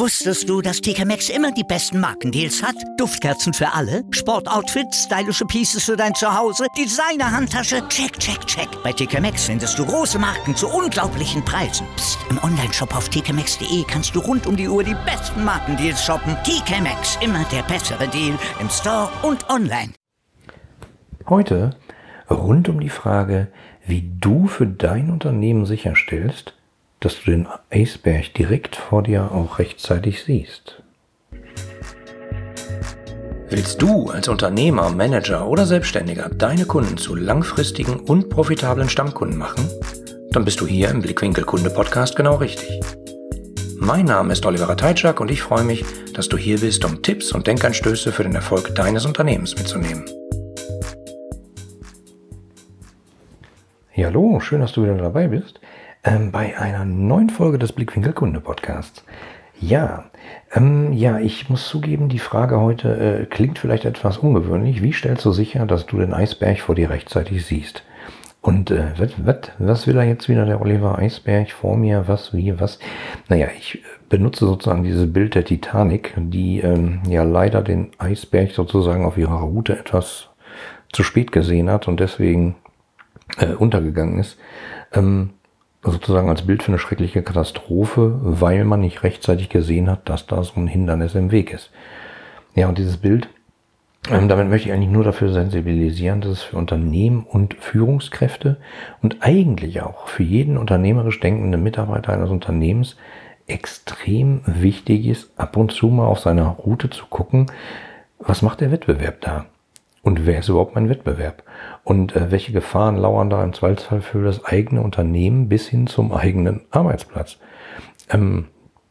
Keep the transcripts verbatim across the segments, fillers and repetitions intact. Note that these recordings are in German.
Wusstest du, dass T K Maxx immer die besten Markendeals hat? Duftkerzen für alle, Sportoutfits, stylische Pieces für dein Zuhause, Designer-Handtasche, check, check, check. Bei T K Maxx findest du große Marken zu unglaublichen Preisen. Psst. Im Onlineshop auf t k maxx punkt de kannst du rund um die Uhr die besten Markendeals shoppen. T K Maxx, immer der bessere Deal im Store und online. Heute rund um die Frage, wie du für dein Unternehmen sicherstellst, dass du den Eisberg direkt vor dir auch rechtzeitig siehst. Willst du als Unternehmer, Manager oder Selbstständiger deine Kunden zu langfristigen und profitablen Stammkunden machen? Dann bist du hier im Blickwinkel Kunde Podcast genau richtig. Mein Name ist Oliver Ratajczak und ich freue mich, dass du hier bist, um Tipps und Denkanstöße für den Erfolg deines Unternehmens mitzunehmen. Ja, hallo, schön, dass du wieder dabei bist. Ähm, bei einer neuen Folge des Blickwinkel Kunde Podcasts. Ja, ähm, ja, ich muss zugeben, die Frage heute äh, klingt vielleicht etwas ungewöhnlich. Wie stellst du sicher, dass du den Eisberg vor dir rechtzeitig siehst? Und äh, wat, wat, was will er jetzt wieder, der Oliver Eisberg vor mir? Was, wie, was? Naja, ich benutze sozusagen dieses Bild der Titanic, die ähm, ja leider den Eisberg sozusagen auf ihrer Route etwas zu spät gesehen hat und deswegen äh, untergegangen ist. Ähm, sozusagen als Bild für eine schreckliche Katastrophe, weil man nicht rechtzeitig gesehen hat, dass da so ein Hindernis im Weg ist. Ja, und dieses Bild, ähm, damit möchte ich eigentlich nur dafür sensibilisieren, dass es für Unternehmen und Führungskräfte und eigentlich auch für jeden unternehmerisch denkenden Mitarbeiter eines Unternehmens extrem wichtig ist, ab und zu mal auf seiner Route zu gucken, was macht der Wettbewerb da? Und wer ist überhaupt mein Wettbewerb? Und äh, welche Gefahren lauern da im Zweifelsfall für das eigene Unternehmen bis hin zum eigenen Arbeitsplatz? Ähm,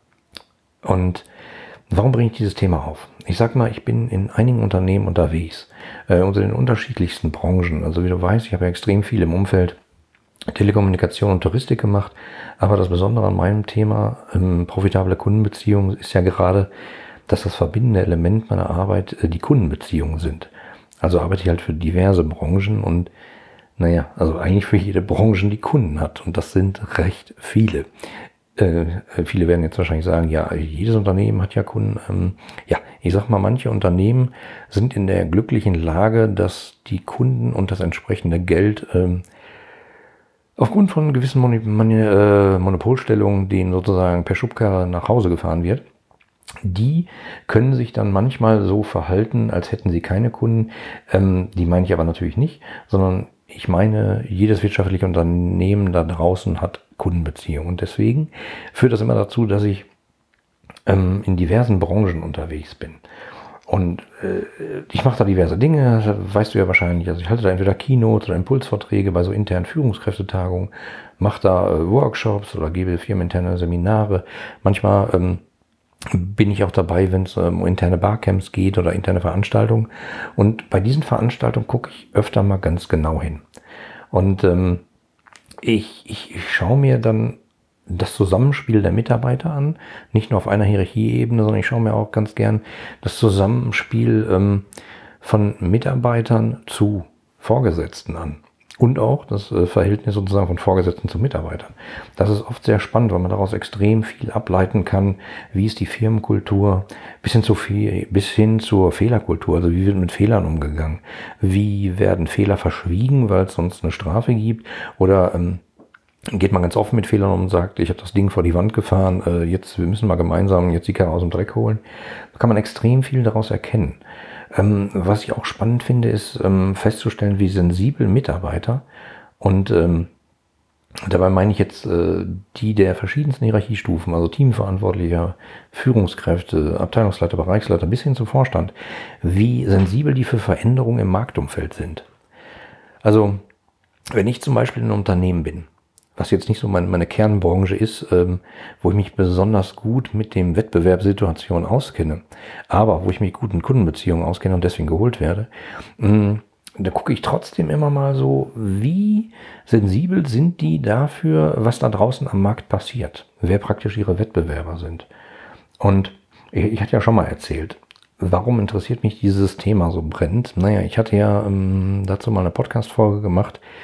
und warum bringe ich dieses Thema auf? Ich sag mal, ich bin in einigen Unternehmen unterwegs, äh, unter den unterschiedlichsten Branchen. Also wie du weißt, ich habe ja extrem viel im Umfeld Telekommunikation und Touristik gemacht. Aber das Besondere an meinem Thema ähm, profitable Kundenbeziehungen ist ja gerade, dass das verbindende Element meiner Arbeit äh, die Kundenbeziehungen sind. Also arbeite ich halt für diverse Branchen und naja, also eigentlich für jede Branche, die Kunden hat. Und das sind recht viele. Äh, viele werden jetzt wahrscheinlich sagen, ja, jedes Unternehmen hat ja Kunden. Ähm, ja, ich sag mal, manche Unternehmen sind in der glücklichen Lage, dass die Kunden und das entsprechende Geld ähm, aufgrund von gewissen Mon- Mon- äh, Monopolstellungen, denen sozusagen per Schubkarre nach Hause gefahren wird. Die können sich dann manchmal so verhalten, als hätten sie keine Kunden. Ähm, die meine ich aber natürlich nicht, sondern ich meine, jedes wirtschaftliche Unternehmen da draußen hat Kundenbeziehungen. Und deswegen führt das immer dazu, dass ich ähm, in diversen Branchen unterwegs bin. Und äh, ich mache da diverse Dinge, das weißt du ja wahrscheinlich. Also ich halte da entweder Keynotes oder Impulsvorträge bei so internen Führungskräftetagungen, mache da äh, Workshops oder gebe firmeninterne Seminare. Manchmal ähm, bin ich auch dabei, wenn es um interne Barcamps geht oder interne Veranstaltungen. Und bei diesen Veranstaltungen gucke ich öfter mal ganz genau hin. Und ähm, ich, ich, ich schaue mir dann das Zusammenspiel der Mitarbeiter an, nicht nur auf einer Hierarchieebene, sondern ich schaue mir auch ganz gern das Zusammenspiel ähm, von Mitarbeitern zu Vorgesetzten an. Und auch das äh, Verhältnis sozusagen von Vorgesetzten zu Mitarbeitern. Das ist oft sehr spannend, weil man daraus extrem viel ableiten kann. Wie ist die Firmenkultur? Bis hin, zu viel, bis hin zur Fehlerkultur. Also wie wird mit Fehlern umgegangen? Wie werden Fehler verschwiegen, weil es sonst eine Strafe gibt? Oder ähm, geht man ganz offen mit Fehlern um und sagt, ich habe das Ding vor die Wand gefahren, äh, jetzt wir müssen mal gemeinsam jetzt die Karre aus dem Dreck holen. Da kann man extrem viel daraus erkennen. Ähm, was ich auch spannend finde, ist ähm, festzustellen, wie sensibel Mitarbeiter und ähm, dabei meine ich jetzt äh, die der verschiedensten Hierarchiestufen, also Teamverantwortlicher, Führungskräfte, Abteilungsleiter, Bereichsleiter bis hin zum Vorstand, wie sensibel die für Veränderungen im Marktumfeld sind. Also wenn ich zum Beispiel in einem Unternehmen bin, was jetzt nicht so meine, meine Kernbranche ist, ähm, wo ich mich besonders gut mit dem Wettbewerbssituation auskenne, aber wo ich mich gut in Kundenbeziehungen auskenne und deswegen geholt werde, mh, da gucke ich trotzdem immer mal so, wie sensibel sind die dafür, was da draußen am Markt passiert, wer praktisch ihre Wettbewerber sind. Und ich, ich hatte ja schon mal erzählt, warum interessiert mich dieses Thema so brennend? Naja, ich hatte ja ähm, dazu mal eine Podcast-Folge gemacht,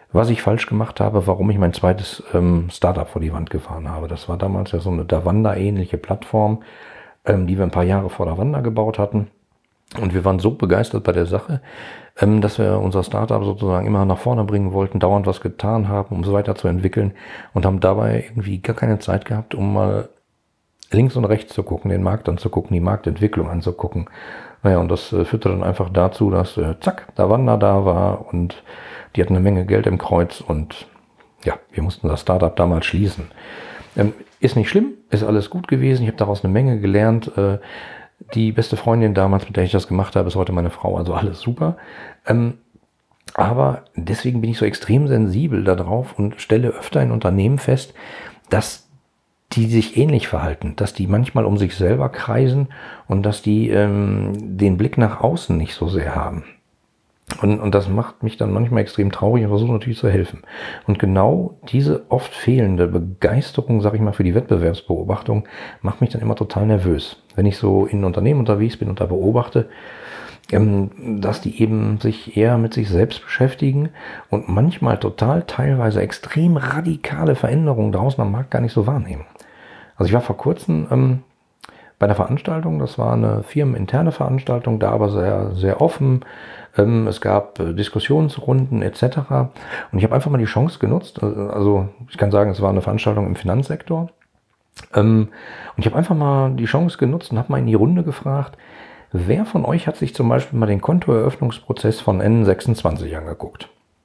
was ich falsch gemacht habe, warum ich mein zweites ähm, Startup vor die Wand gefahren habe. Das war damals ja so eine Davanda-ähnliche Plattform, ähm, die wir ein paar Jahre vor Davanda gebaut hatten. Und wir waren so begeistert bei der Sache, ähm, dass wir unser Startup sozusagen immer nach vorne bringen wollten, dauernd was getan haben, um es weiterzuentwickeln und haben dabei irgendwie gar keine Zeit gehabt, um mal links und rechts zu gucken, den Markt anzugucken, die Marktentwicklung anzugucken. Naja, und das äh, führte dann einfach dazu, dass äh, zack, Davanda da war und die hatten eine Menge Geld im Kreuz und ja, wir mussten das Startup damals schließen. Ähm, ist nicht schlimm, ist alles gut gewesen, ich habe daraus eine Menge gelernt. Äh, Die beste Freundin damals, mit der ich das gemacht habe, ist heute meine Frau, also alles super. Ähm, aber deswegen bin ich so extrem sensibel darauf und stelle öfter in Unternehmen fest, dass die sich ähnlich verhalten, dass die manchmal um sich selber kreisen und dass die ähm, den Blick nach außen nicht so sehr haben. Und, und das macht mich dann manchmal extrem traurig und versuche natürlich zu helfen. Und genau diese oft fehlende Begeisterung, sag ich mal, für die Wettbewerbsbeobachtung macht mich dann immer total nervös. Wenn ich so in Unternehmen unterwegs bin und da beobachte, ähm, dass die eben sich eher mit sich selbst beschäftigen und manchmal total teilweise extrem radikale Veränderungen draußen am Markt gar nicht so wahrnehmen. Also ich war vor kurzem ähm, bei einer Veranstaltung, das war eine firmeninterne Veranstaltung, da aber sehr, sehr offen. Ähm, es gab äh, Diskussionsrunden et cetera. Und ich habe einfach mal die Chance genutzt, also ich kann sagen, es war eine Veranstaltung im Finanzsektor. Ähm, und ich habe einfach mal die Chance genutzt und habe mal in die Runde gefragt, wer von euch hat sich zum Beispiel mal den Kontoeröffnungsprozess von N sechsundzwanzig angeguckt?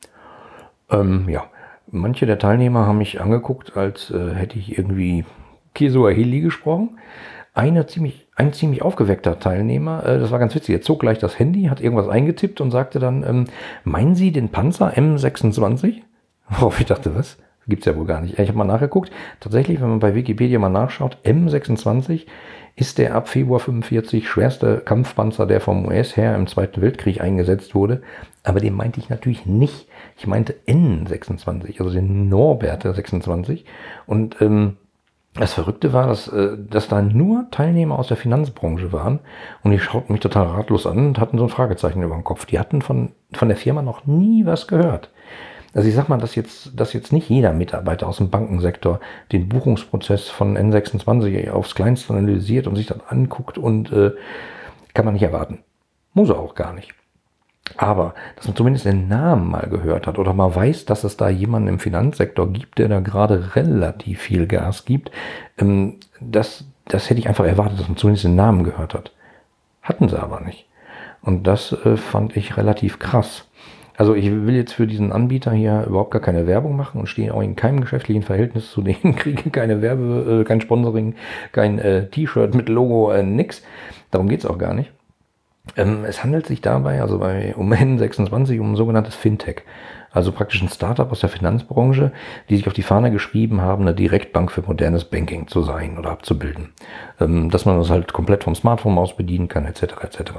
Ähm, ja, manche der Teilnehmer haben mich angeguckt, als äh, hätte ich irgendwie Kiswahili gesprochen. Eine ziemlich, ein ziemlich aufgeweckter Teilnehmer, äh, das war ganz witzig, er zog gleich das Handy, hat irgendwas eingetippt und sagte dann, ähm, meinen Sie den Panzer M sechsundzwanzig? Worauf ich dachte, was? Gibt's ja wohl gar nicht. Ich habe mal nachgeguckt, tatsächlich, wenn man bei Wikipedia mal nachschaut, M sechsundzwanzig ist der ab Februar fünfundvierzig schwerste Kampfpanzer, der vom U S-Heer im Zweiten Weltkrieg eingesetzt wurde. Aber den meinte ich natürlich nicht. Ich meinte N sechsundzwanzig, also den Norbert sechsundzwanzig. Und ähm, das Verrückte war, dass, äh, dass da nur Teilnehmer aus der Finanzbranche waren und die schauten mich total ratlos an und hatten so ein Fragezeichen über dem Kopf. Die hatten von, von der Firma noch nie was gehört. Also ich sag mal, dass jetzt, dass jetzt nicht jeder Mitarbeiter aus dem Bankensektor den Buchungsprozess von N sechsundzwanzig aufs Kleinste analysiert und sich dann anguckt und äh, kann man nicht erwarten. Muss er auch gar nicht. Aber, dass man zumindest den Namen mal gehört hat oder mal weiß, dass es da jemanden im Finanzsektor gibt, der da gerade relativ viel Gas gibt, ähm, das, das hätte ich einfach erwartet, dass man zumindest den Namen gehört hat. Hatten sie aber nicht. Und das äh, fand ich relativ krass. Also ich will jetzt für diesen Anbieter hier überhaupt gar keine Werbung machen und stehe auch in keinem geschäftlichen Verhältnis zu denen, kriege keine Werbe, äh, kein Sponsoring, kein äh, T-Shirt mit Logo, äh, nix. Darum geht's auch gar nicht. Ähm, es handelt sich dabei, also bei um N sechsundzwanzig, um ein sogenanntes Fintech. Also praktisch ein Startup aus der Finanzbranche, die sich auf die Fahne geschrieben haben, eine Direktbank für modernes Banking zu sein oder abzubilden. Ähm, dass man das halt komplett vom Smartphone aus bedienen kann, et cetera et cetera.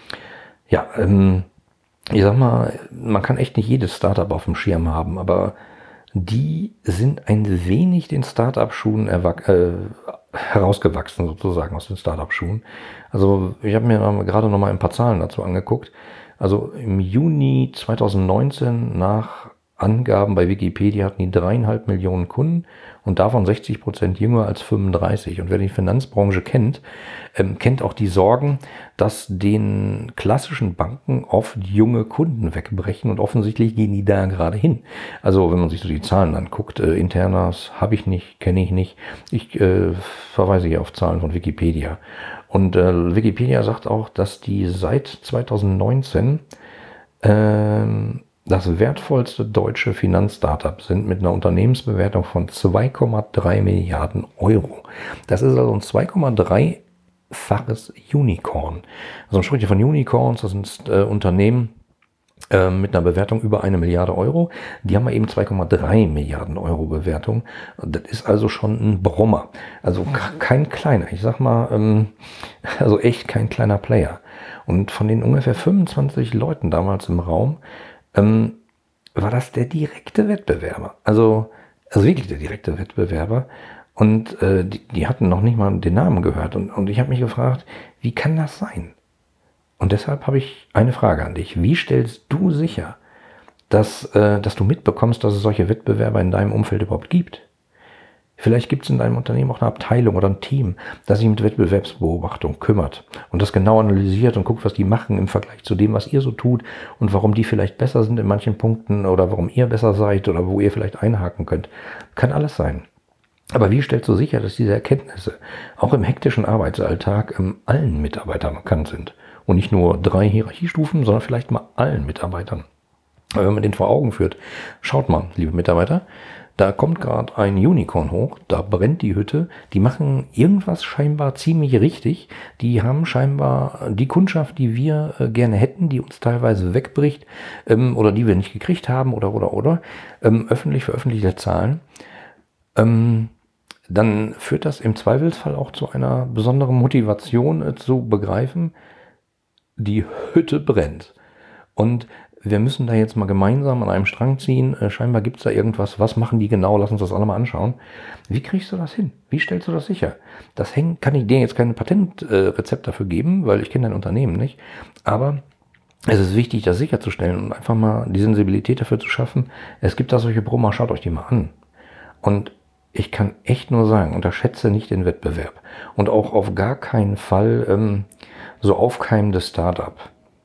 Ja, ähm, ich sag mal, man kann echt nicht jedes Startup auf dem Schirm haben, aber die sind ein wenig den Startup-Schuhen äh, herausgewachsen, sozusagen aus den Startup-Schuhen. Also ich habe mir gerade noch mal ein paar Zahlen dazu angeguckt. Also im Juni zweitausendneunzehn nach Angaben bei Wikipedia hatten die dreieinhalb Millionen Kunden und davon sechzig Prozent jünger als fünfunddreißig. Und wer die Finanzbranche kennt, ähm, kennt auch die Sorgen, dass den klassischen Banken oft junge Kunden wegbrechen und offensichtlich gehen die da gerade hin. Also wenn man sich so die Zahlen anguckt, äh, Internas habe ich nicht, kenne ich nicht. Ich äh, verweise hier auf Zahlen von Wikipedia. Und äh, Wikipedia sagt auch, dass die seit zweitausendneunzehn ähm, das wertvollste deutsche Finanzstartup sind mit einer Unternehmensbewertung von zwei Komma drei Milliarden Euro. Das ist also ein zwei Komma drei-faches Unicorn. Also man spricht ja von Unicorns, das sind äh, Unternehmen äh, mit einer Bewertung über eine Milliarde Euro. Die haben wir eben zwei Komma drei Milliarden Euro Bewertung. Das ist also schon ein Brummer. Also kein kleiner, ich sag mal, ähm, also echt kein kleiner Player. Und von den ungefähr fünfundzwanzig Leuten damals im Raum, Ähm, war das der direkte Wettbewerber. Also, also wirklich der direkte Wettbewerber. Und äh, die, die hatten noch nicht mal den Namen gehört. Und, und ich habe mich gefragt, wie kann das sein? Und deshalb habe ich eine Frage an dich. Wie stellst du sicher, dass, äh, dass du mitbekommst, dass es solche Wettbewerber in deinem Umfeld überhaupt gibt. Vielleicht gibt es in deinem Unternehmen auch eine Abteilung oder ein Team, das sich mit Wettbewerbsbeobachtung kümmert und das genau analysiert und guckt, was die machen im Vergleich zu dem, was ihr so tut und warum die vielleicht besser sind in manchen Punkten oder warum ihr besser seid oder wo ihr vielleicht einhaken könnt. Kann alles sein. Aber wie stellst du sicher, dass diese Erkenntnisse auch im hektischen Arbeitsalltag ähm, allen Mitarbeitern bekannt sind? Und nicht nur drei Hierarchiestufen, sondern vielleicht mal allen Mitarbeitern. Aber wenn man den vor Augen führt, schaut mal, liebe Mitarbeiter, da kommt gerade ein Unicorn hoch, da brennt die Hütte, die machen irgendwas scheinbar ziemlich richtig, die haben scheinbar die Kundschaft, die wir äh, gerne hätten, die uns teilweise wegbricht ähm, oder die wir nicht gekriegt haben oder oder oder, ähm, öffentlich veröffentlichte Zahlen, ähm, dann führt das im Zweifelsfall auch zu einer besonderen Motivation äh, zu begreifen, die Hütte brennt. Und wir müssen da jetzt mal gemeinsam an einem Strang ziehen. Äh, scheinbar gibt es da irgendwas. Was machen die genau? Lass uns das alle mal anschauen. Wie kriegst du das hin? Wie stellst du das sicher? Das hängt, kann ich dir jetzt kein Patentrezept äh, dafür geben, weil ich kenne dein Unternehmen nicht. Aber es ist wichtig, das sicherzustellen und einfach mal die Sensibilität dafür zu schaffen. Es gibt da solche Brummer, schaut euch die mal an. Und ich kann echt nur sagen, unterschätze nicht den Wettbewerb. Und auch auf gar keinen Fall ähm, so aufkeimende Start-up,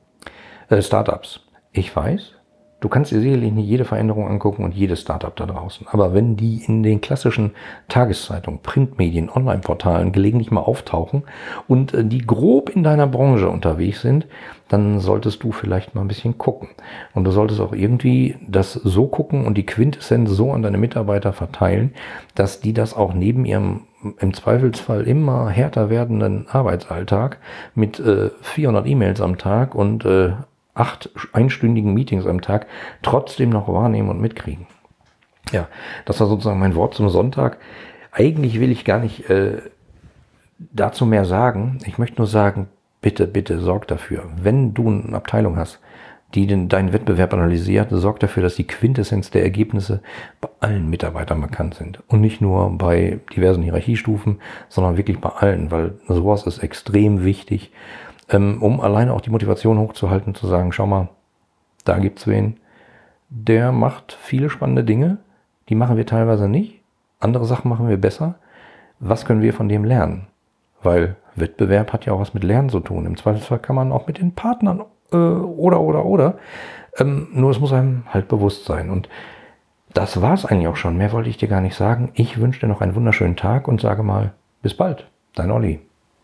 äh, Startups. Ich weiß, du kannst dir sicherlich nicht jede Veränderung angucken und jedes Startup da draußen. Aber wenn die in den klassischen Tageszeitungen, Printmedien, Online-Portalen gelegentlich mal auftauchen und äh, die grob in deiner Branche unterwegs sind, dann solltest du vielleicht mal ein bisschen gucken. Und du solltest auch irgendwie das so gucken und die Quintessenz so an deine Mitarbeiter verteilen, dass die das auch neben ihrem im Zweifelsfall immer härter werdenden Arbeitsalltag mit äh, vierhundert E-Mails am Tag und äh, acht einstündigen Meetings am Tag trotzdem noch wahrnehmen und mitkriegen. Ja, das war sozusagen mein Wort zum Sonntag. Eigentlich will ich gar nicht äh, dazu mehr sagen. Ich möchte nur sagen, bitte, bitte sorg dafür, wenn du eine Abteilung hast, die den, deinen Wettbewerb analysiert, sorg dafür, dass die Quintessenz der Ergebnisse bei allen Mitarbeitern bekannt sind. Und nicht nur bei diversen Hierarchiestufen, sondern wirklich bei allen, weil sowas ist extrem wichtig, um alleine auch die Motivation hochzuhalten, zu sagen, schau mal, da gibt's wen, der macht viele spannende Dinge, die machen wir teilweise nicht, andere Sachen machen wir besser. Was können wir von dem lernen? Weil Wettbewerb hat ja auch was mit Lernen zu tun. Im Zweifelsfall kann man auch mit den Partnern äh, oder, oder, oder. Ähm, nur es muss einem halt bewusst sein. Und das war's eigentlich auch schon. Mehr wollte ich dir gar nicht sagen. Ich wünsche dir noch einen wunderschönen Tag und sage mal, bis bald. Dein Olli.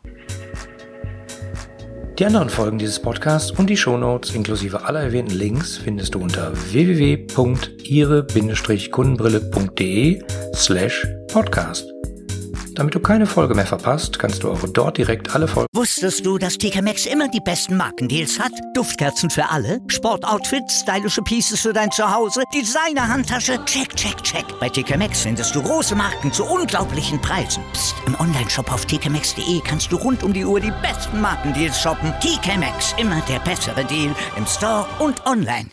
Die anderen Folgen dieses Podcasts und die Shownotes inklusive aller erwähnten Links findest du unter w w w punkt ihre kundenbrille punkt de slash podcast. Damit du keine Folge mehr verpasst, kannst du auch dort direkt alle Folgen... Wusstest du, dass T K Maxx immer die besten Markendeals hat? Duftkerzen für alle, Sportoutfits, stylische Pieces für dein Zuhause, Designer-Handtasche, check, check, check. Bei T K Maxx findest du große Marken zu unglaublichen Preisen. Psst. Im Onlineshop auf t k maxx punkt de kannst du rund um die Uhr die besten Markendeals shoppen. T K Maxx, immer der bessere Deal im Store und online.